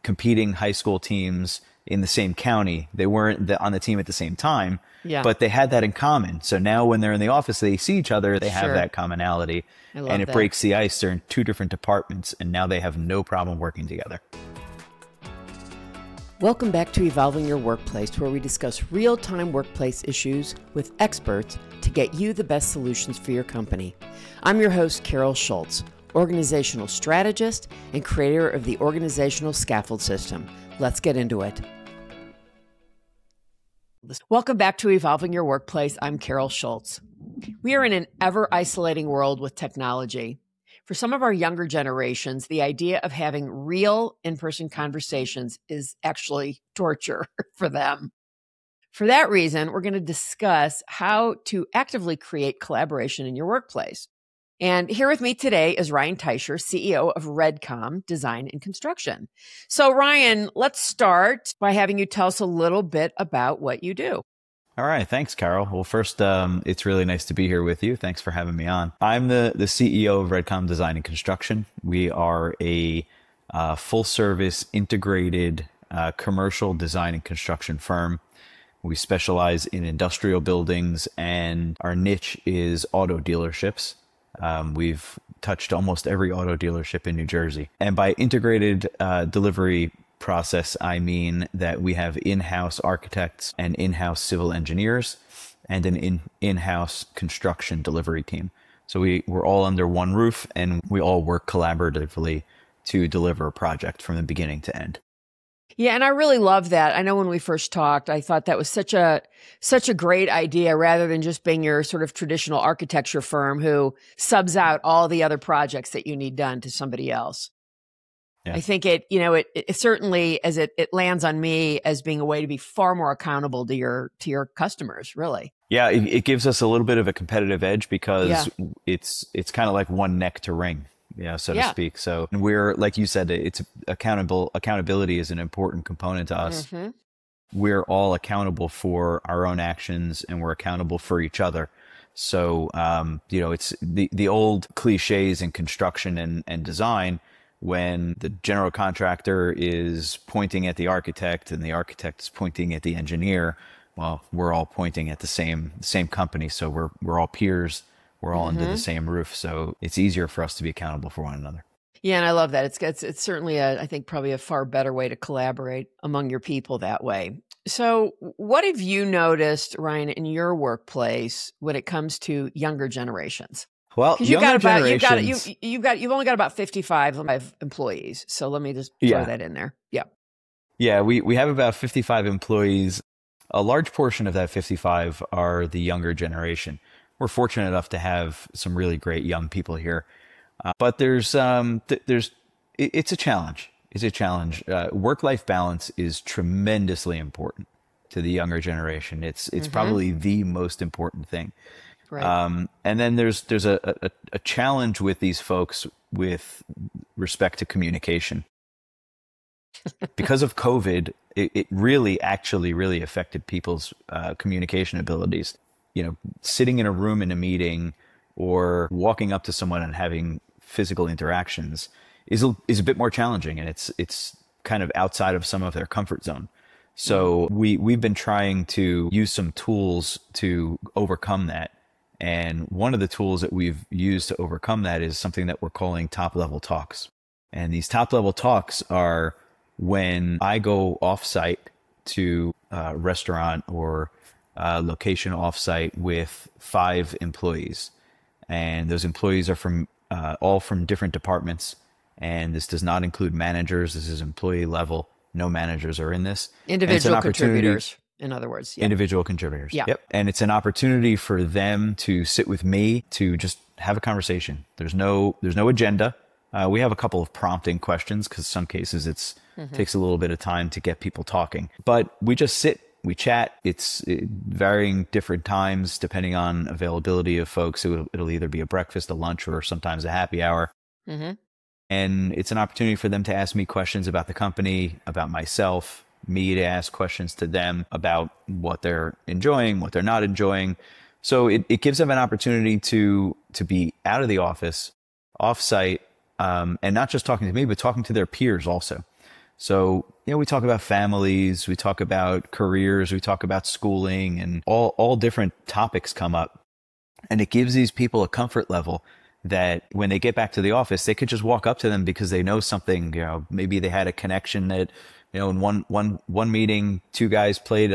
competing high school teams in the same county. They weren't on the team at the same time, Yeah. but they had that in common. So now when they're in the office, they see each other, they have Sure. that commonality, I and love it that. breaks the ice. They're in two different departments, and now they have no problem working together. Welcome back to Evolving Your Workplace, where we discuss real-time workplace issues with experts to get you the best solutions for your company. I'm your host, Carol Schultz, organizational strategist and creator of the Organizational Scaffold System. Let's get into it. Welcome back to Evolving Your Workplace. I'm Carol Schultz. We are in an ever-isolating world with technology. For some of our younger generations, the idea of having real in-person conversations is actually torture for them. For that reason, we're going to discuss how to actively create collaboration in your workplace. And here with me today is Ryan Teicher, CEO of Redcom Design and Construction. So Ryan, let's start by having you tell us a little bit about what you do. All right. Thanks, Carol. Well, first, it's really nice to be here with you. Thanks for having me on. I'm the CEO of Redcom Design and Construction. We are a full service integrated commercial design and construction firm. We specialize in industrial buildings, and our niche is auto dealerships. We've touched almost every auto dealership in New Jersey. And by integrated delivery process, I mean that we have in-house architects and in-house civil engineers and an in-house construction delivery team. So we're all under one roof, and we all work collaboratively to deliver a project from the beginning to end. Yeah, and I really love that. I know when we first talked, I thought that was such a great idea, rather than just being your sort of traditional architecture firm who subs out all the other projects that you need done to somebody else. Yeah. I think it certainly, as it lands on me as being a way to be far more accountable to your customers, really. Yeah, it gives us a little bit of a competitive edge because it's kind of like one neck to wring, so to speak. So we're, like you said, it's accountability is an important component to us. Mm-hmm. We're all accountable for our own actions, and we're accountable for each other. So, it's the old cliches in construction and design, when the general contractor is pointing at the architect and the architect is pointing at the engineer. Well, we're all pointing at the same company, so we're all peers. We're all under the same roof, so it's easier for us to be accountable for one another. Yeah, and I love that. It's certainly I think probably a far better way to collaborate among your people that way. So, what have you noticed, Ryan, in your workplace when it comes to younger generations? Well, you've only got about 55 employees. So let me just throw that in there. Yeah. Yeah, we have about 55 employees. A large portion of that 55 are the younger generation. We're fortunate enough to have some really great young people here. But it's a challenge. It's a challenge. Work-life balance is tremendously important to the younger generation. It's probably the most important thing. Right. And then there's a challenge with these folks with respect to communication. Because of COVID, it really affected people's communication abilities. Sitting in a room in a meeting or walking up to someone and having physical interactions is a bit more challenging, and it's kind of outside of some of their comfort zone. So we've been trying to use some tools to overcome that. And one of the tools that we've used to overcome that is something that we're calling top-level talks. And these top-level talks are when I go off-site to a restaurant or a location off-site with 5 employees. And those employees are all from different departments. And this does not include managers. This is employee level. No managers are in this. Individual contributors. In other words, individual contributors. Yeah. Yep. And it's an opportunity for them to sit with me to just have a conversation. There's no agenda. We have a couple of prompting questions because some cases it takes a little bit of time to get people talking. But we just sit, we chat. It's varying different times depending on availability of folks. It'll either be a breakfast, a lunch, or sometimes a happy hour. Mm-hmm. And it's an opportunity for them to ask me questions about the company, about myself, me to ask questions to them about what they're enjoying, what they're not enjoying. So it gives them an opportunity to be out of the office, off-site, and not just talking to me, but talking to their peers also. So, we talk about families, we talk about careers, we talk about schooling, and all different topics come up. And it gives these people a comfort level that when they get back to the office, they could just walk up to them because they know something, maybe they had a connection that, in one meeting, two guys played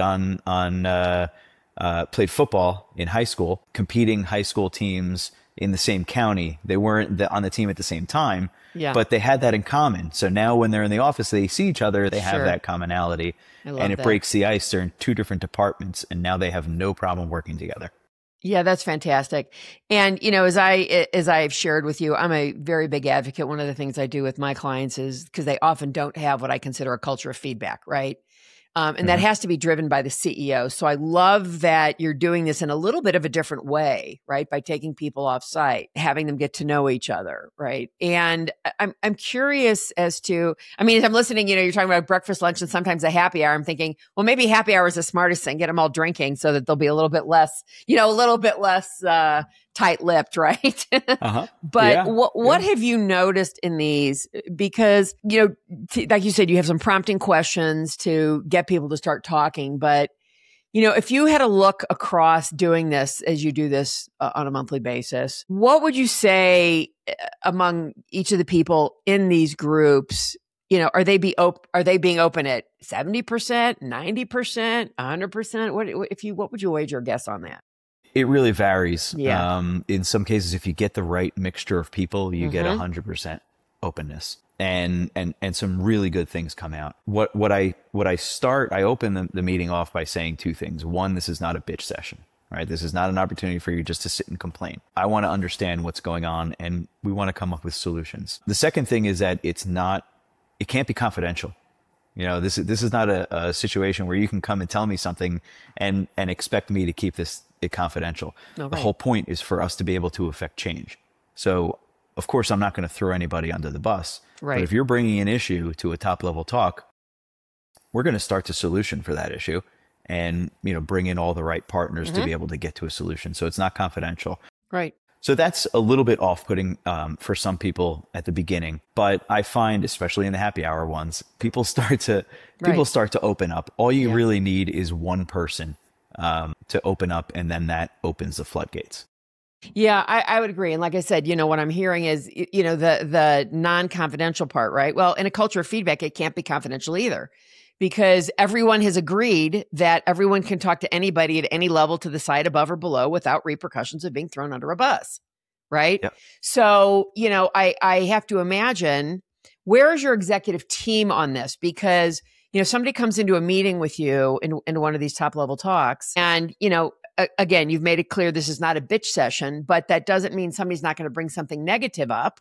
played football in high school, competing high school teams in the same county. They weren't on the team at the same time, but they had that in common. So now when they're in the office, they see each other, they have that commonality, and it breaks the ice. They're in two different departments, and now they have no problem working together. Yeah, that's fantastic. And, as I've shared with you, I'm a very big advocate. One of the things I do with my clients is because they often don't have what I consider a culture of feedback, right? And that has to be driven by the CEO. So I love that you're doing this in a little bit of a different way, right? By taking people off site, having them get to know each other, right? And I'm curious as to, as I'm listening, you're talking about breakfast, lunch, and sometimes a happy hour. I'm thinking, well, maybe happy hour is the smartest thing. Get them all drinking so that they'll be a little bit less, tight-lipped, right? But what have you noticed in these? Because, like you said, you have some prompting questions to get people to start talking. But, if you had a look across doing this as you do this on a monthly basis, what would you say among each of the people in these groups? Are they being open at 70%, 90%, 100%? What would you wager a guess on that? It really varies. Yeah. In some cases, if you get the right mixture of people, you get 100% openness, and some really good things come out. I open the meeting off by saying two things. One, this is not a bitch session, right? This is not an opportunity for you just to sit and complain. I want to understand what's going on, and we want to come up with solutions. The second thing is that it can't be confidential. This is not a situation where you can come and tell me something and expect me to keep this confidential. Okay. The whole point is for us to be able to affect change. So, of course, I'm not going to throw anybody under the bus. Right. But if you're bringing an issue to a top level talk, we're going to start the solution for that issue and, bring in all the right partners to be able to get to a solution. So it's not confidential. Right. So that's a little bit off-putting for some people at the beginning, but I find, especially in the happy hour ones, people start to open up. All you really need is one person to open up, and then that opens the floodgates. Yeah, I would agree. And like I said, what I'm hearing is, the non-confidential part, right? Well, in a culture of feedback, it can't be confidential either, because everyone has agreed that everyone can talk to anybody at any level to the side, above or below, without repercussions of being thrown under a bus, right? Yep. So, I have to imagine, where is your executive team on this? Because, somebody comes into a meeting with you in one of these top level talks, and, again, you've made it clear this is not a bitch session, but that doesn't mean somebody's not going to bring something negative up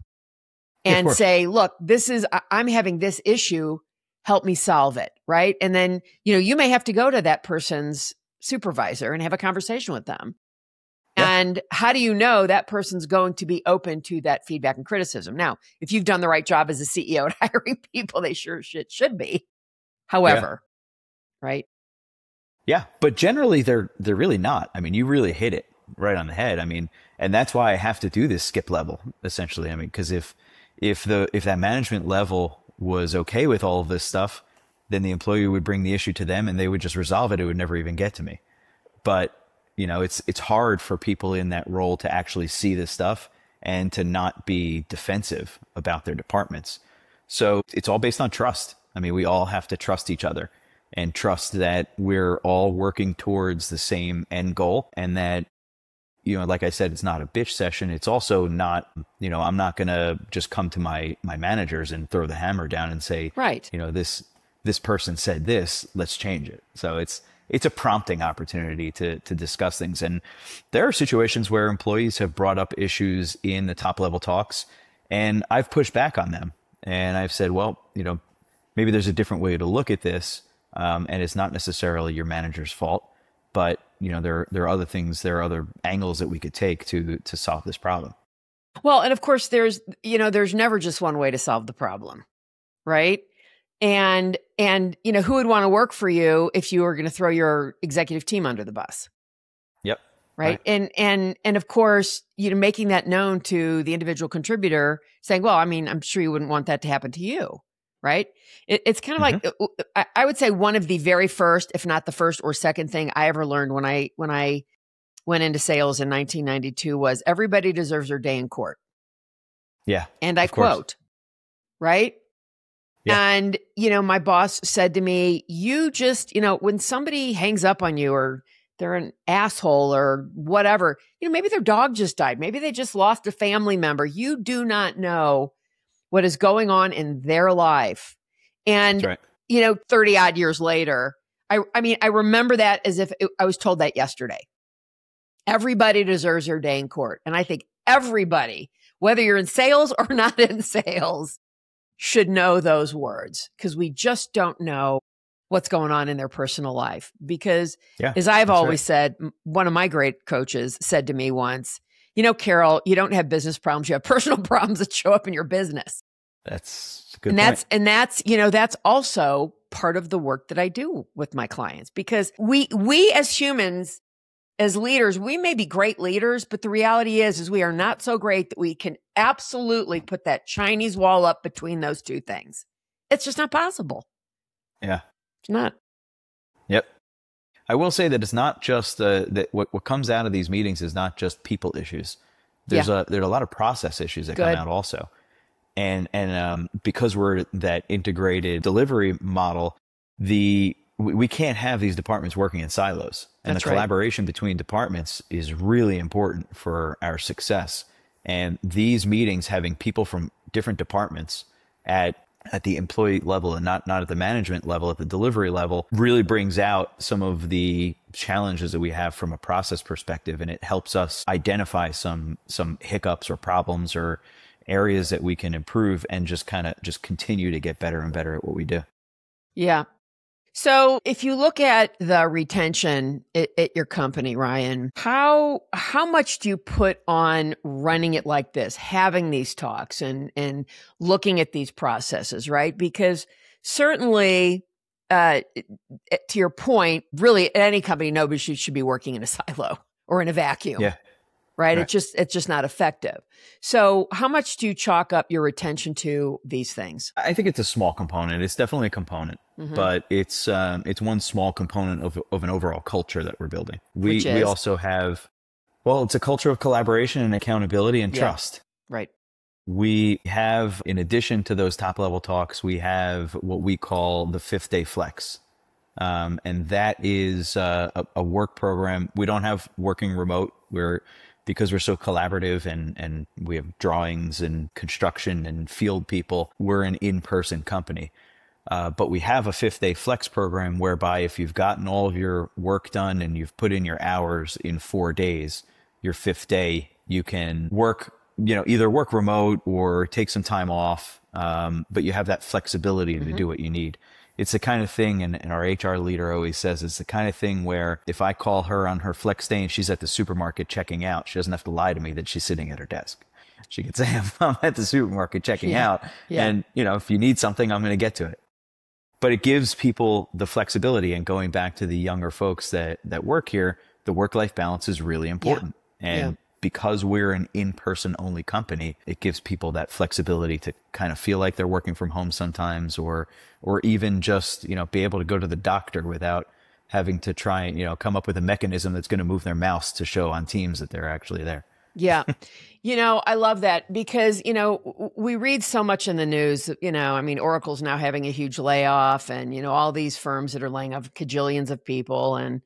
and say, look, I'm having this issue, help me solve it, right? And then, you may have to go to that person's supervisor and have a conversation with them. Yeah. And how do you know that person's going to be open to that feedback and criticism? Now, if you've done the right job as a CEO at hiring people, they sure should be. However, right? Yeah, but generally they're really not. You really hit it right on the head. And that's why I have to do this skip level, essentially. Because if that management level was okay with all of this stuff, then the employee would bring the issue to them and they would just resolve it. It would never even get to me. But, it's hard for people in that role to actually see this stuff and to not be defensive about their departments. So it's all based on trust. We all have to trust each other and trust that we're all working towards the same end goal, and that, like I said, it's not a bitch session. It's also not, I'm not going to just come to my managers and throw the hammer down and say, right, this person said this, let's change it. So it's a prompting opportunity to discuss things. And there are situations where employees have brought up issues in the top level talks, and I've pushed back on them. And I've said, well, maybe there's a different way to look at this. And it's not necessarily your manager's fault, but there are other things, there are other angles that we could take to solve this problem. Well, and of course there's never just one way to solve the problem, right? And who would want to work for you if you were going to throw your executive team under the bus? Yep. Right. And of course, making that known to the individual contributor, saying, well, I'm sure you wouldn't want that to happen to you. right? It's kind of Mm-hmm. like, I would say one of the very first, if not the first or second thing I ever learned when I went into sales in 1992 was everybody deserves their day in court. Yeah, And I of course. quote, right? Yeah, And, my boss said to me, you just, when somebody hangs up on you or they're an asshole or whatever, maybe their dog just died. Maybe they just lost a family member. You do not know what is going on in their life. that's And, right. 30 odd years later, I remember that as if I was told that yesterday. Everybody deserves their day in court. And I think everybody, whether you're in sales or not in sales, should know those words because we just don't know what's going on in their personal life. Because Yeah, as I've that's right. always said, one of my great coaches said to me once, Carol, you don't have business problems. You have personal problems that show up in your business. That's a good And point. that's also part of the work that I do with my clients because we as humans, as leaders, we may be great leaders, but the reality is we are not so great that we can absolutely put that Chinese wall up between those two things. It's just not possible. Yeah. It's not. Yep. I will say that it's not just that what comes out of these meetings is not just people issues. There's a lot of process issues that come Good. out also. And because we're that integrated delivery model, we can't have these departments working in silos. And That's the right. collaboration between departments is really important for our success. And these meetings, having people from different departments at the employee level and not at the management level, at the delivery level, really brings out some of the challenges that we have from a process perspective. And it helps us identify some hiccups or problems or areas that we can improve and just continue to get better and better at what we do. Yeah. So if you look at the retention at your company, Ryan, how much do you put on running it like this, having these talks and looking at these processes, right? Because certainly, to your point, really at any company, nobody should be working in a silo or in a vacuum. Yeah. Right? Right. It's just not effective. So how much do you chalk up your retention to these things? I think it's a small component. It's definitely a component, but it's one small component of an overall culture that we're building. Which We is? also have, well, it's a culture of collaboration and accountability and trust. Right. We have, in addition to those top level talks, we have what we call the 5th day flex. And that is a work program. We don't have working remote. Because we're so collaborative and we have drawings and construction and field people, we're an in-person company. But we have a 5th day flex program whereby if you've gotten all of your work done and you've put in your hours in 4 days, your 5th day, you can work, either work remote or take some time off. But you have that flexibility to do what you need. It's the kind of thing, and our HR leader always says, it's the kind of thing where if I call her on her flex day and she's at the supermarket checking out, she doesn't have to lie to me that she's sitting at her desk. She can say, I'm at the supermarket checking out. Yeah. And, if you need something, I'm going to get to it. But it gives people the flexibility. And going back to the younger folks that work here, the work-life balance is really important. And because we're an in-person only company, it gives people that flexibility to kind of feel like they're working from home sometimes, or even just, be able to go to the doctor without having to try and, come up with a mechanism that's going to move their mouse to show on Teams that they're actually there. Yeah. I love that because, we read so much in the news, Oracle's now having a huge layoff and, all these firms that are laying off cajillions of people and,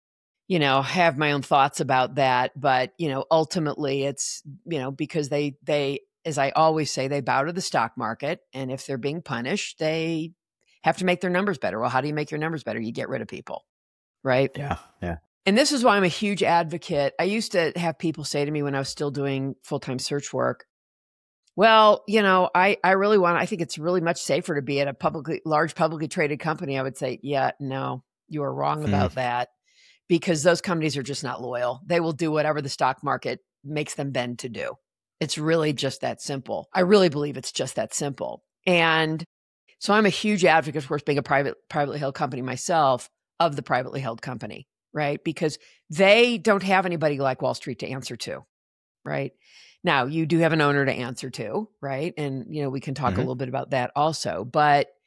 have my own thoughts about that. But, ultimately it's, because they, as I always say, they bow to the stock market. And if they're being punished, they have to make their numbers better. Well, how do you make your numbers better? You get rid of people, right? Yeah. Yeah. And this is why I'm a huge advocate. I used to have people say to me when I was still doing full-time search work, well, I think it's really much safer to be at a large publicly traded company. I would say, yeah, no, you are wrong about that because those companies are just not loyal. They will do whatever the stock market makes them bend to do. It's really just that simple. I really believe it's just that simple. And so I'm a huge advocate, of course, being a privately held company myself, of the privately held company. Right? Because they don't have anybody like Wall Street to answer to, right? Now, you do have an owner to answer to, right? And, we can talk a little bit about that also. But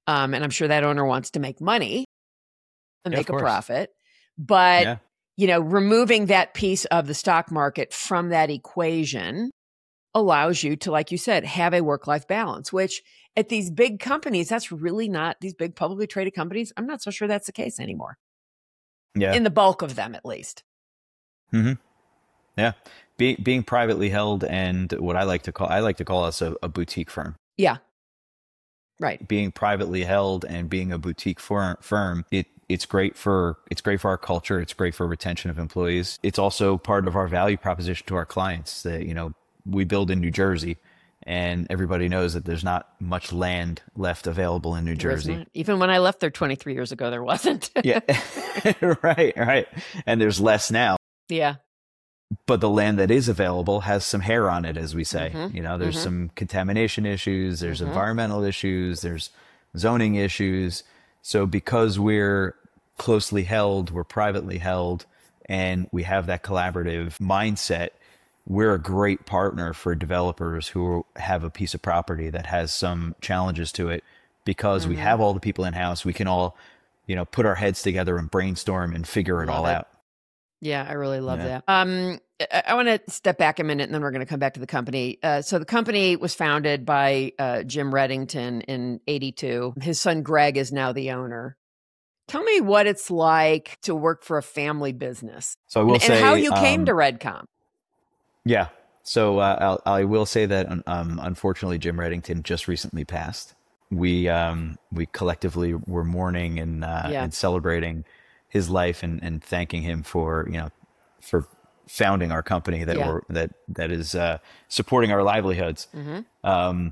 And I'm sure that owner wants to make money and Yeah, of make a course. profit. But, Yeah. removing that piece of the stock market from that equation allows you to, like you said, have a work-life balance, which at these big companies, that's really not, these big publicly traded companies, I'm not so sure that's the case anymore. Yeah. In the bulk of them, at least. Mm-hmm. Yeah. Being privately held and what I like to call us a boutique firm. Yeah. Right. Being privately held and being a boutique firm, it's great for our culture. It's great for retention of employees. It's also part of our value proposition to our clients that, we build in New Jersey, and everybody knows that there's not much land left available in New Jersey. Even when I left there 23 years ago, there wasn't. Yeah. Right. And there's less now. Yeah. But the land that is available has some hair on it, as we say. Mm-hmm. There's some contamination issues, there's Mm-hmm. environmental issues, there's zoning issues. So because we're closely held, we're privately held, and we have that collaborative mindset, we're a great partner for developers who have a piece of property that has some challenges to it, because we have all the people in house. We can all, put our heads together and brainstorm and figure it all out. Yeah, I really love that. I want to step back a minute, and then we're going to come back to the company. So the company was founded by Jim Reddington in '82. His son Greg is now the owner. Tell me what it's like to work for a family business. So I will say, and how you came to Redcom. Yeah. So I will say that unfortunately Jim Reddington just recently passed. We collectively were mourning and celebrating his life and thanking him for founding our company that is supporting our livelihoods. Mm-hmm.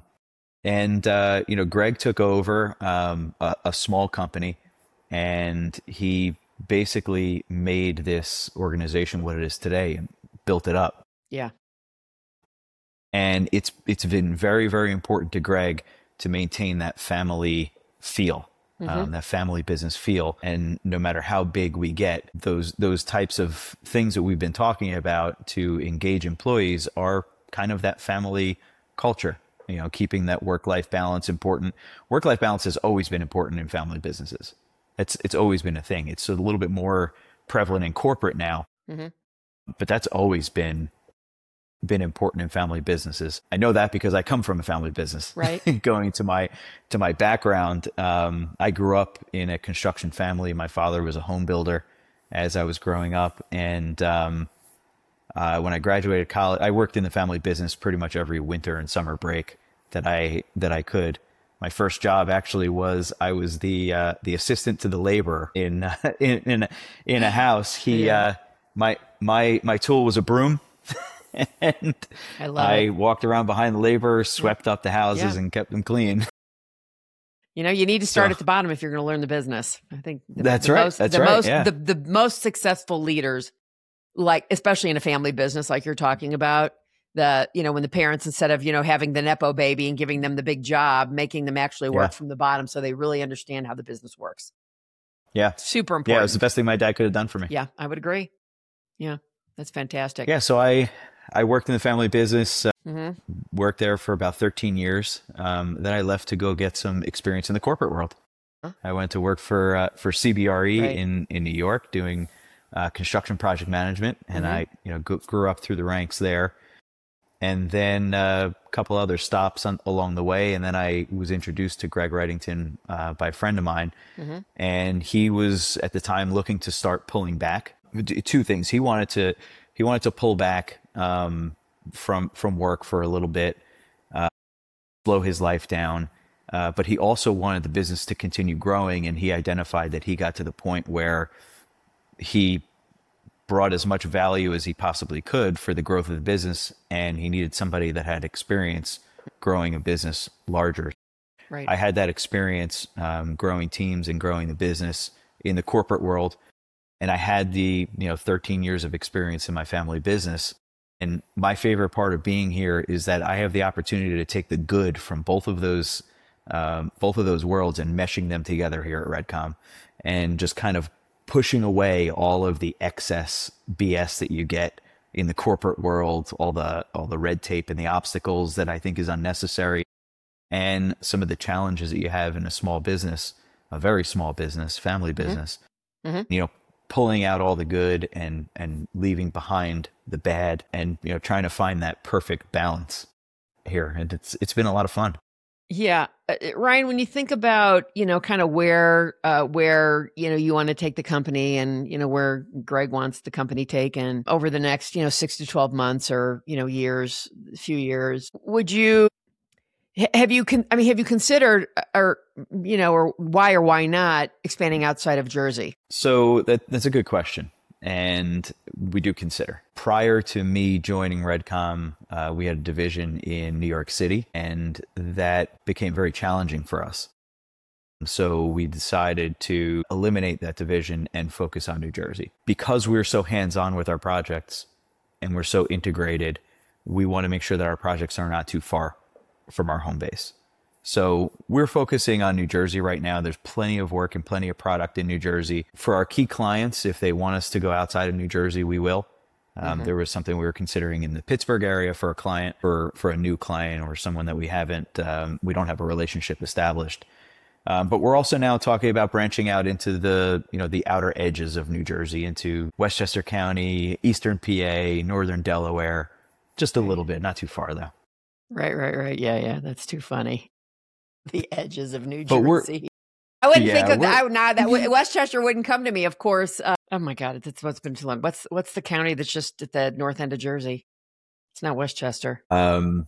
Greg took over a small company, and he basically made this organization what it is today and built it up. Yeah. And it's been very, very important to Greg to maintain that family feel, that family business feel. And no matter how big we get, those types of things that we've been talking about to engage employees are kind of that family culture, keeping that work-life balance important. Work-life balance has always been important in family businesses. It's always been a thing. It's a little bit more prevalent in corporate now, but that's always been important in family businesses. I know that because I come from a family business. Right. Going to my background, I grew up in a construction family. My father was a home builder as I was growing up, and when I graduated college, I worked in the family business pretty much every winter and summer break that I could. My first job actually was I was the assistant to the laborer in a house. My tool was a broom. And I walked around behind the laborers, swept up the houses, and kept them clean. You need to start at the bottom if you're going to learn the business. I think that's right. The most successful leaders, like especially in a family business, like you're talking about, when the parents, instead of having the Nepo baby and giving them the big job, making them actually work from the bottom so they really understand how the business works. Yeah, super important. Yeah, it was the best thing my dad could have done for me. Yeah, I would agree. Yeah, that's fantastic. Yeah, so I worked in the family business, worked there for about 13 years. Then I left to go get some experience in the corporate world. I went to work for CBRE in New York doing construction project management, and I grew up through the ranks there. And then a couple other stops along the way, and then I was introduced to Greg Reddington by a friend of mine, and he was at the time looking to start pulling back. Two things: he wanted to pull back from work for a little bit, slow his life down, but he also wanted the business to continue growing, and he identified that he got to the point where he brought as much value as he possibly could for the growth of the business, and he needed somebody that had experience growing a business larger. Right. I had that experience growing teams and growing the business in the corporate world, and I had the 13 years of experience in my family business. And my favorite part of being here is that I have the opportunity to take the good from both of those worlds and meshing them together here at Redcom, and just kind of pushing away all of the excess BS that you get in the corporate world, all the red tape and the obstacles that I think is unnecessary, and some of the challenges that you have in a small business, a very small business, family business, you know, pulling out all the good and leaving behind the bad, and, you know, trying to find that perfect balance here. And it's been a lot of fun. Yeah. Ryan, when you think about, you know, kind of where, you know, you want to take the company and, you know, where Greg wants the company taken over the next, you know, 6 to 12 months or, you know, few years, have you considered or, you know, or why not expanding outside of Jersey? So that's a good question. And we do consider. Prior to me joining Redcom, we had a division in New York City, and that became very challenging for us. So we decided to eliminate that division and focus on New Jersey. Because we're so hands-on with our projects and we're so integrated, we want to make sure that our projects are not too far from our home base. So we're focusing on New Jersey right now. There's plenty of work and plenty of product in New Jersey. For our key clients, if they want us to go outside of New Jersey, we will. There was something we were considering in the Pittsburgh area for a client, for a new client or someone that we don't have a relationship established. But we're also now talking about branching out into the outer edges of New Jersey, into Westchester County, Eastern PA, Northern Delaware, just a little bit, not too far though. Right. Yeah. That's too funny. The edges of New But Jersey. I wouldn't think of that. That Westchester wouldn't come to me, of course. Oh my God, it's what's been too long. What's the county that's just at the north end of Jersey? It's not Westchester. I don't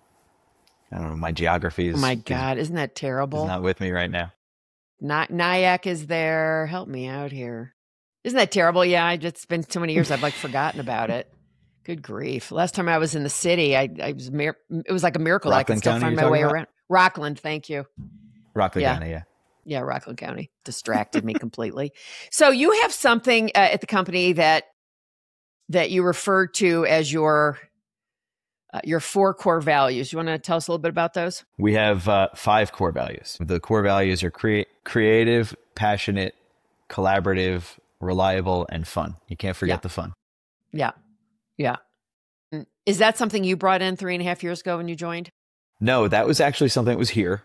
know. My geography is. Oh my God, isn't that terrible? Is not with me right now. Nyack is there. Help me out here. Isn't that terrible? Yeah, it's been so many years. I've forgotten about it. Good grief! Last time I was in the city, it was like a miracle. Rockland I could still County, find my way around. Rockland, thank you. Rockland County, yeah. Yeah, Rockland County distracted me completely. So you have something at the company that you refer to as your 4 core values. You want to tell us a little bit about those? We have 5 core values. The core values are creative, passionate, collaborative, reliable, and fun. You can't forget the fun. Yeah. Is that something you brought in 3.5 years ago when you joined? No, that was actually something that was here.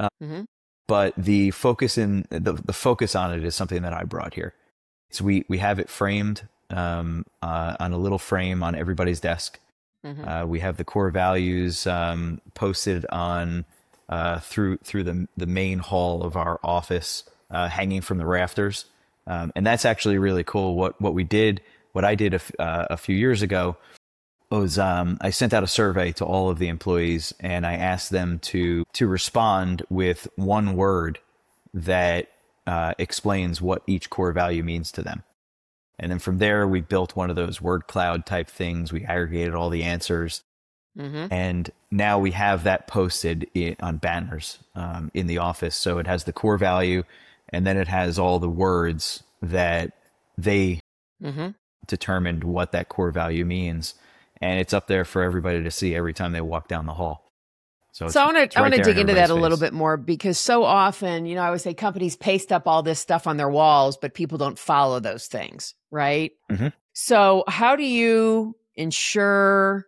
But the focus the focus on it is something that I brought here. So we have it framed on a little frame on everybody's desk. We have the core values posted on through the main hall of our office, hanging from the rafters, and that's actually really cool. What I did a few years ago was I sent out a survey to all of the employees, and I asked them to respond with one word that explains what each core value means to them. And then from there, we built one of those word cloud type things. We aggregated all the answers. And now we have that posted on banners in the office. So it has the core value, and then it has all the words that they determined what that core value means. And it's up there for everybody to see every time they walk down the hall. So I want to dig into that a little bit more, because so often, I would say companies paste up all this stuff on their walls, but people don't follow those things, right? So how do you ensure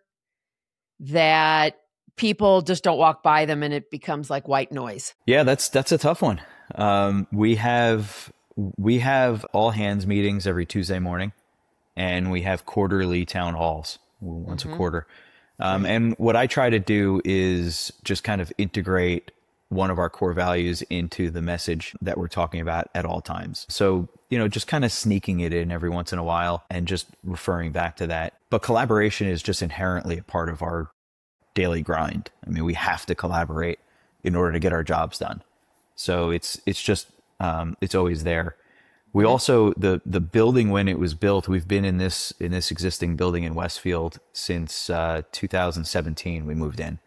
that people just don't walk by them and it becomes like white noise? Yeah, that's a tough one. We have all hands meetings every Tuesday morning, and we have quarterly town halls once a quarter. And what I try to do is just kind of integrate one of our core values into the message that we're talking about at all times. So, just kind of sneaking it in every once in a while and just referring back to that. But collaboration is just inherently a part of our daily grind. I mean, we have to collaborate in order to get our jobs done. So it's just, it's always there. We also, the building, when it was built, we've been in this existing building in Westfield since 2017. We moved in.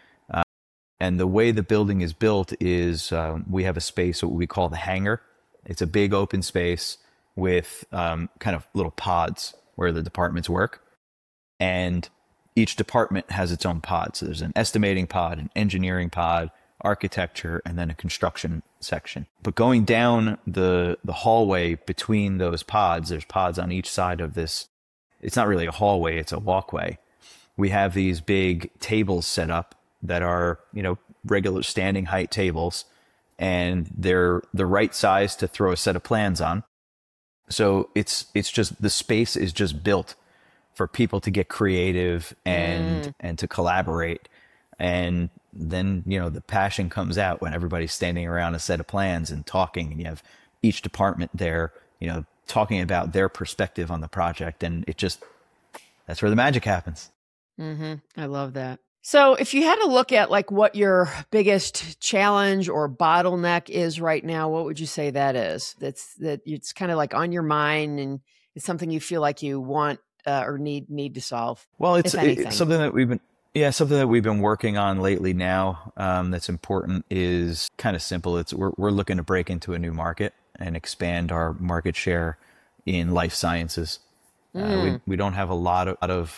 And the way the building is built is we have a space, what we call the hangar. It's a big open space with kind of little pods where the departments work. And each department has its own pod. So there's an estimating pod, an engineering pod, architecture, and then a construction section. But going down the hallway between those pods, there's pods on each side of this. It's not really a hallway, it's a walkway. We have these big tables set up that are, regular standing height tables, and they're the right size to throw a set of plans on. So it's just, the space is just built for people to get creative and to collaborate. And then, the passion comes out when everybody's standing around a set of plans and talking, and you have each department there, talking about their perspective on the project. And that's where the magic happens. I love that. So if you had to look at like what your biggest challenge or bottleneck is right now, what would you say that is? That it's kind of like on your mind, and it's something you feel like you want or need to solve. Well, it's something that we've been working on lately now. That's important, is kind of simple. We're looking to break into a new market and expand our market share in life sciences. We don't have a lot of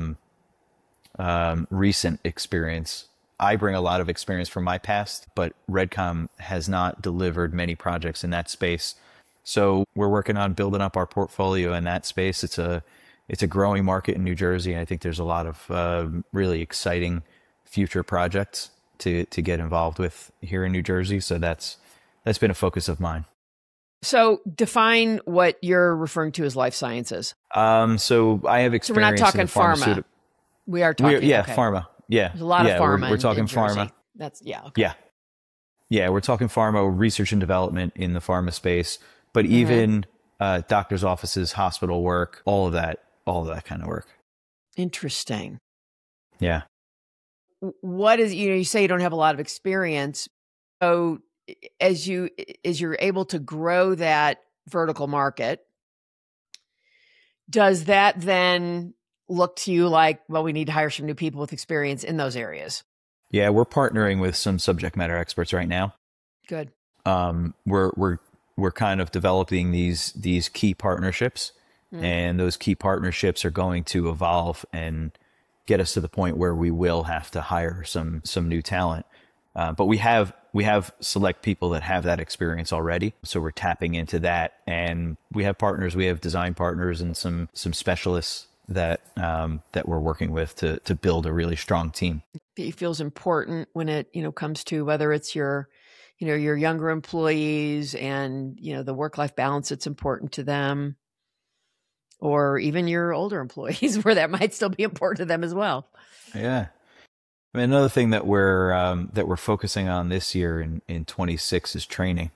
recent experience. I bring a lot of experience from my past, but Redcom has not delivered many projects in that space. So we're working on building up our portfolio in that space. It's a growing market in New Jersey, and I think there's a lot of really exciting future projects to get involved with here in New Jersey. So that's been a focus of mine. So define what you're referring to as life sciences. So I have experience. So we're not talking in pharma. We are talking. Okay. Pharma. Yeah, there's a lot of pharma. We're talking in pharma. That's okay. Yeah. We're talking pharma, research and development in the pharma space, but even doctors' offices, hospital work, all of that kind of work. Interesting. Yeah. What is, you say you don't have a lot of experience. So as you're able to grow that vertical market, does that then look to you like, well, we need to hire some new people with experience in those areas? Yeah, we're partnering with some subject matter experts right now. Good. We're kind of developing these key partnerships, and those key partnerships are going to evolve and get us to the point where we will have to hire some new talent. But we have select people that have that experience already, so we're tapping into that, and we have partners. We have design partners and some specialists that we're working with to build a really strong team. It feels important when it comes to whether it's your younger employees and the work-life balance that's important to them, or even your older employees where that might still be important to them as well. Yeah. I mean, another thing that we're focusing on this year in 26 is training.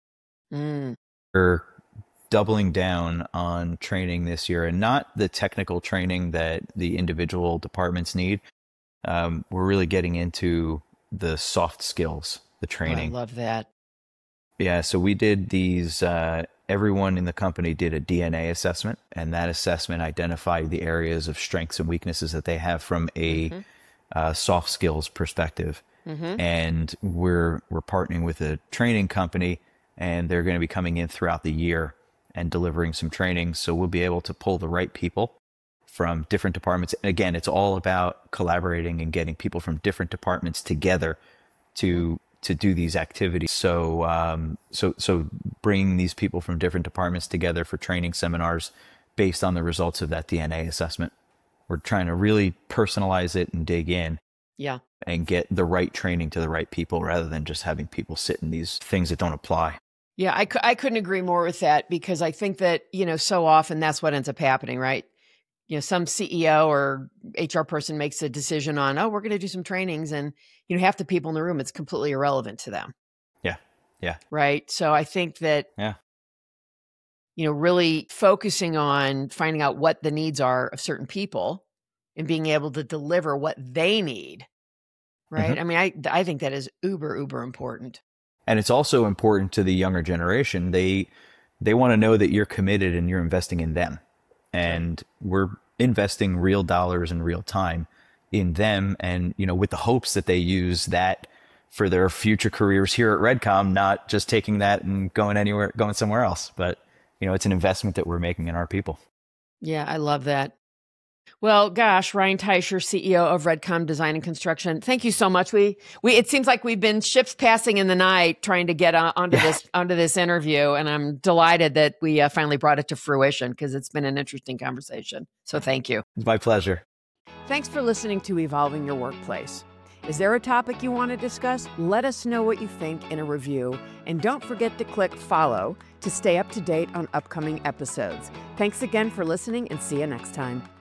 We're doubling down on training this year, and not the technical training that the individual departments need. We're really getting into the soft skills, the training. Oh, I love that. Yeah. So we did these, everyone in the company did a DNA assessment, and that assessment identified the areas of strengths and weaknesses that they have from a soft skills perspective. And we're partnering with a training company, and they're going to be coming in throughout the year and delivering some training. So we'll be able to pull the right people from different departments. And again, it's all about collaborating and getting people from different departments together to do these activities. So bringing these people from different departments together for training seminars based on the results of that DNA assessment. We're trying to really personalize it and dig in. Yeah. And get the right training to the right people, rather than just having people sit in these things that don't apply. Yeah, I couldn't agree more with that, because I think that, so often that's what ends up happening, right? Some CEO or HR person makes a decision on, we're going to do some trainings, and, half the people in the room, it's completely irrelevant to them. Yeah. Yeah. Right. So I think that, really focusing on finding out what the needs are of certain people and being able to deliver what they need. Right. I mean, I think that is uber important. And it's also important to the younger generation. They want to know that you're committed and you're investing in them. And we're investing real dollars and real time in them. And, with the hopes that they use that for their future careers here at Redcom, not just taking that and going somewhere else. But, it's an investment that we're making in our people. Yeah, I love that. Well, gosh, Ryan Teicher, CEO of Redcom Design and Construction. Thank you so much. It seems like we've been ships passing in the night trying to get onto this interview, and I'm delighted that we finally brought it to fruition, because it's been an interesting conversation. So thank you. It's my pleasure. Thanks for listening to Evolving Your Workplace. Is there a topic you want to discuss? Let us know what you think in a review. And don't forget to click follow to stay up to date on upcoming episodes. Thanks again for listening, and see you next time.